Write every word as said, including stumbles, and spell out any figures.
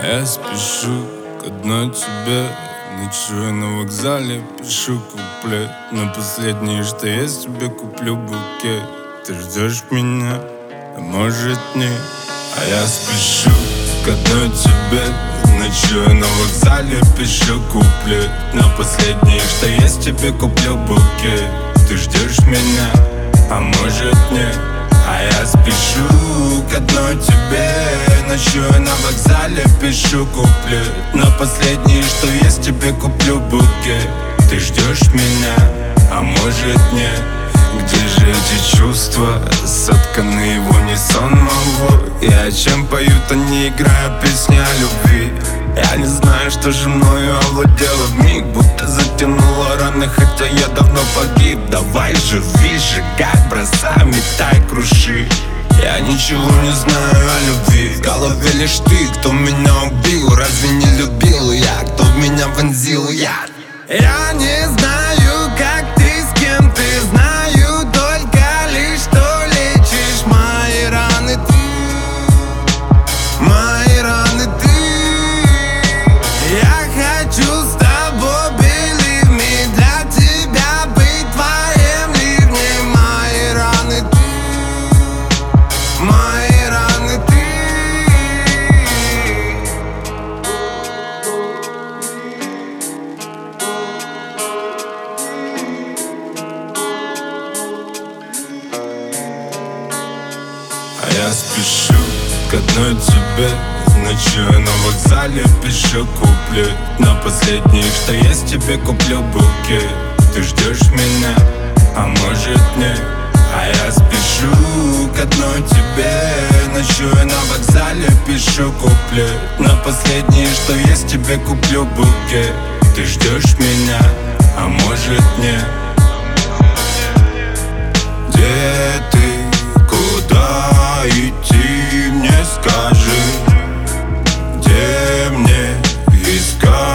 Я спешу к одной тебе, ночую на вокзале, пишу куплет. На последнее, что я себе куплю букет. Ты ждешь меня, а может нет. А я спешу к одной тебе, ночую на вокзале, пишу куплет. На последнее, что я тебе куплю букет. Ты ждешь меня, а может нет. А я спешу к одной тебе, ночую на вокзале, пишу куплет. На последнее, что есть, тебе куплю букет. Ты ждешь меня, а может нет. Где же эти чувства, сотканные в унисон молвой? И о чем поют они, играя песни о любви? Я не знаю, что же мною овладело вмиг, будто затянуло раны, хотя я давно погиб. Давай живи, сжигай, бросай, метай, круши. Я ничего не знаю о любви, в голове лишь ты. Кто меня убил, разве не любил я? Кто в меня вонзил яд? Я не знаю, как ты, с кем ты, знаю только лишь, что лечишь мои раны ты. Мои раны ты. Я хочу с тобой, believe me, для тебя быть твоим ливнем. Мои раны ты. Мои раны ты. А я спешу к одной тебе, ночую на вокзале, пишу куплет. На последнее, что есть, тебе куплю букет. Ты ждешь меня, а может нет. А я спешу к одной тебе, ночую на вокзале, пишу куплет. На последнее, что есть, тебе куплю букет. Ты ждешь меня, а может нет. Где ты, куда идти, мне скажи. Где мне искать?